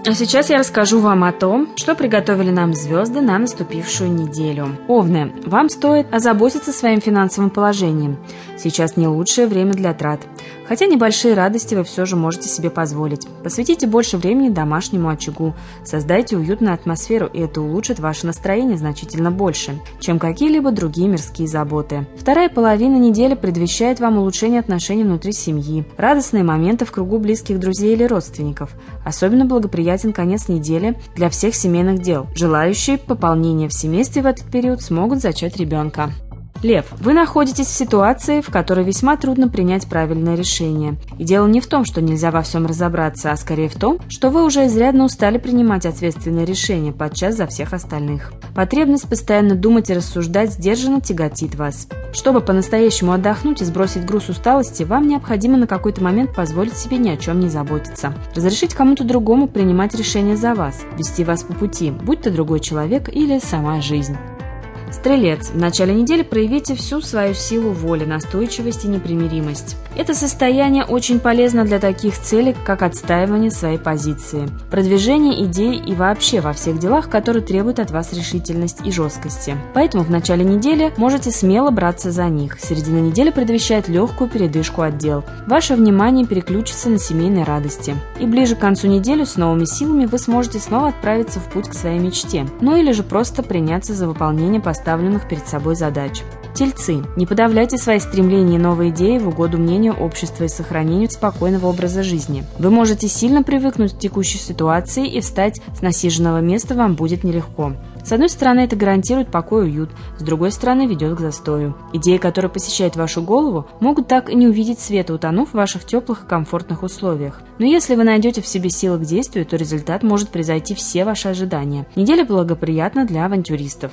А сейчас я расскажу вам о том, что приготовили нам звезды на наступившую неделю. Овны, вам стоит озаботиться своим финансовым положением. Сейчас не лучшее время для трат. Хотя небольшие радости вы все же можете себе позволить. Посвятите больше времени домашнему очагу. Создайте уютную атмосферу, и это улучшит ваше настроение значительно больше, чем какие-либо другие мирские заботы. Вторая половина недели предвещает вам улучшение отношений внутри семьи, радостные моменты в кругу близких друзей или родственников. Особенно благоприятен конец недели для всех семейных дел. Желающие пополнения в семействе в этот период смогут зачать ребенка. Лев, вы находитесь в ситуации, в которой весьма трудно принять правильное решение. И дело не в том, что нельзя во всем разобраться, а скорее в том, что вы уже изрядно устали принимать ответственные решения, подчас за всех остальных. Потребность постоянно думать и рассуждать сдержанно тяготит вас. Чтобы по-настоящему отдохнуть и сбросить груз усталости, вам необходимо на какой-то момент позволить себе ни о чем не заботиться. Разрешить кому-то другому принимать решения за вас, вести вас по пути, будь то другой человек или сама жизнь. Стрелец, в начале недели проявите всю свою силу воли, настойчивость и непримиримость. Это состояние очень полезно для таких целей, как отстаивание своей позиции, продвижение идей и вообще во всех делах, которые требуют от вас решительности и жесткости. Поэтому в начале недели можете смело браться за них. Середина недели предвещает легкую передышку от дел. Ваше внимание переключится на семейные радости. И ближе к концу недели с новыми силами вы сможете снова отправиться в путь к своей мечте. Ну или же просто приняться за выполнение поставленных перед собой задач. Тельцы, не подавляйте свои стремления и новые идеи в угоду мнению общества и сохранению спокойного образа жизни. Вы можете сильно привыкнуть к текущей ситуации, и встать с насиженного места вам будет нелегко. С одной стороны, это гарантирует покой и уют, с другой стороны, ведет к застою. Идеи, которые посещают вашу голову, могут так и не увидеть света, утонув в ваших теплых и комфортных условиях. Но если вы найдете в себе силы к действию, то результат может превзойти все ваши ожидания. Неделя благоприятна для авантюристов.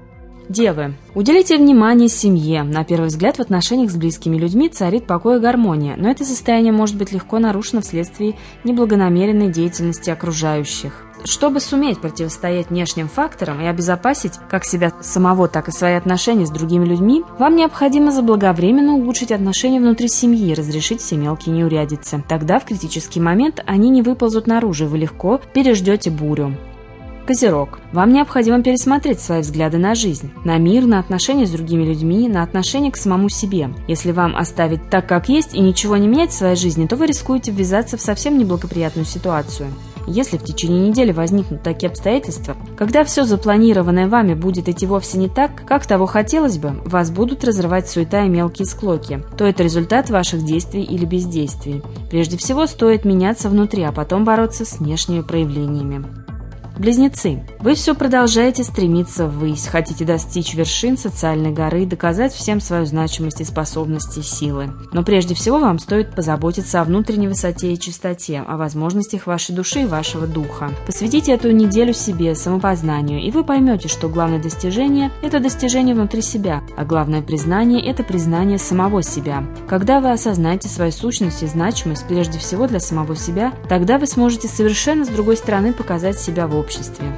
Девы, уделите внимание семье. На первый взгляд в отношениях с близкими людьми царит покой и гармония, но это состояние может быть легко нарушено вследствие неблагонамеренной деятельности окружающих. Чтобы суметь противостоять внешним факторам и обезопасить как себя самого, так и свои отношения с другими людьми, вам необходимо заблаговременно улучшить отношения внутри семьи и разрешить все мелкие неурядицы. Тогда в критический момент они не выползут наружу, и вы легко переждете бурю. Козерог. Вам необходимо пересмотреть свои взгляды на жизнь, на мир, на отношения с другими людьми, на отношения к самому себе. Если вам оставить так, как есть, и ничего не менять в своей жизни, то вы рискуете ввязаться в совсем неблагоприятную ситуацию. Если в течение недели возникнут такие обстоятельства, когда все запланированное вами будет идти вовсе не так, как того хотелось бы, вас будут разрывать суета и мелкие склоки, то это результат ваших действий или бездействий. Прежде всего стоит меняться внутри, а потом бороться с внешними проявлениями. Близнецы. Вы все продолжаете стремиться ввысь, хотите достичь вершин социальной горы, доказать всем свою значимость и способности, силы. Но прежде всего вам стоит позаботиться о внутренней высоте и чистоте, о возможностях вашей души и вашего духа. Посвятите эту неделю себе, самопознанию, и вы поймете, что главное достижение – это достижение внутри себя, а главное признание – это признание самого себя. Когда вы осознаете свою сущность и значимость прежде всего для самого себя, тогда вы сможете совершенно с другой стороны показать себя в обществе.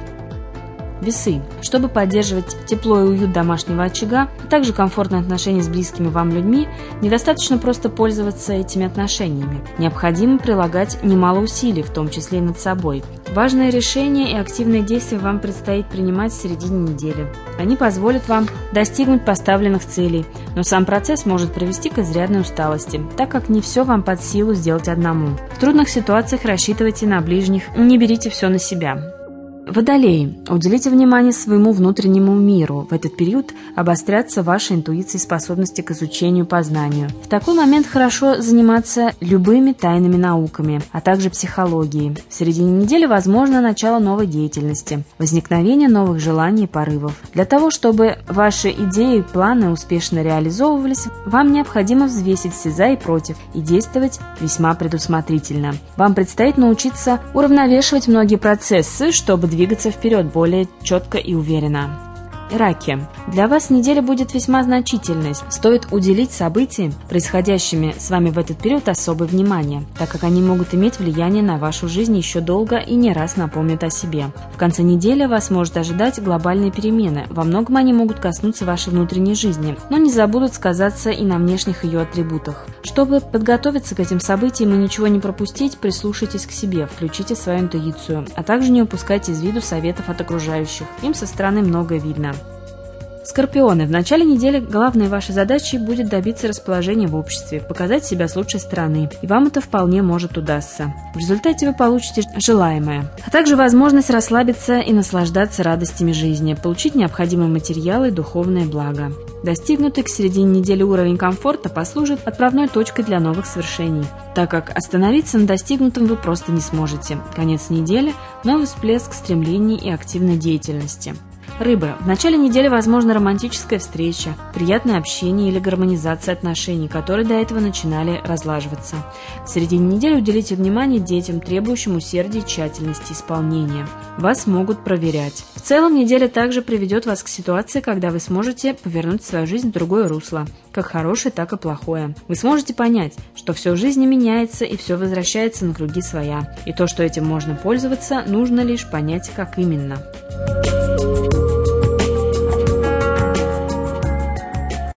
Весы. Чтобы поддерживать тепло и уют домашнего очага, а также комфортные отношения с близкими вам людьми, недостаточно просто пользоваться этими отношениями. Необходимо прилагать немало усилий, в том числе и над собой. Важные решения и активные действия вам предстоит принимать в середине недели. Они позволят вам достигнуть поставленных целей, но сам процесс может привести к изрядной усталости, так как не все вам под силу сделать одному. В трудных ситуациях рассчитывайте на ближних, не берите все на себя. Водолеи. Уделите внимание своему внутреннему миру. В этот период обострятся ваши интуиции и способности к изучению и познанию. В такой момент хорошо заниматься любыми тайными науками, а также психологией. В середине недели возможно начало новой деятельности, возникновение новых желаний и порывов. Для того, чтобы ваши идеи и планы успешно реализовывались, вам необходимо взвесить все за и против и действовать весьма предусмотрительно. Вам предстоит научиться уравновешивать многие процессы, чтобы двигаться вперед более четко и уверенно. Раки. Для вас неделя будет весьма значительной. Стоит уделить событиям, происходящими с вами в этот период, особое внимание, так как они могут иметь влияние на вашу жизнь еще долго и не раз напомнят о себе. В конце недели вас может ожидать глобальные перемены. Во многом они могут коснуться вашей внутренней жизни, но не забудут сказаться и на внешних ее атрибутах. Чтобы подготовиться к этим событиям и ничего не пропустить, прислушайтесь к себе, включите свою интуицию, а также не упускайте из виду советов от окружающих. Им со стороны многое видно. Скорпионы. В начале недели главной вашей задачей будет добиться расположения в обществе, показать себя с лучшей стороны, и вам это вполне может удастся. В результате вы получите желаемое, а также возможность расслабиться и наслаждаться радостями жизни, получить необходимые материалы и духовное благо. Достигнутый к середине недели уровень комфорта послужит отправной точкой для новых свершений, так как остановиться на достигнутом вы просто не сможете. Конец недели – новый всплеск стремлений и активной деятельности. Рыбы. В начале недели возможна романтическая встреча, приятное общение или гармонизация отношений, которые до этого начинали разлаживаться. В середине недели уделите внимание детям, требующим усердия и тщательности исполнения. Вас могут проверять. В целом, неделя также приведет вас к ситуации, когда вы сможете повернуть свою жизнь в другое русло, как хорошее, так и плохое. Вы сможете понять, что все в жизни меняется и все возвращается на круги своя. И то, что этим можно пользоваться, нужно лишь понять, как именно.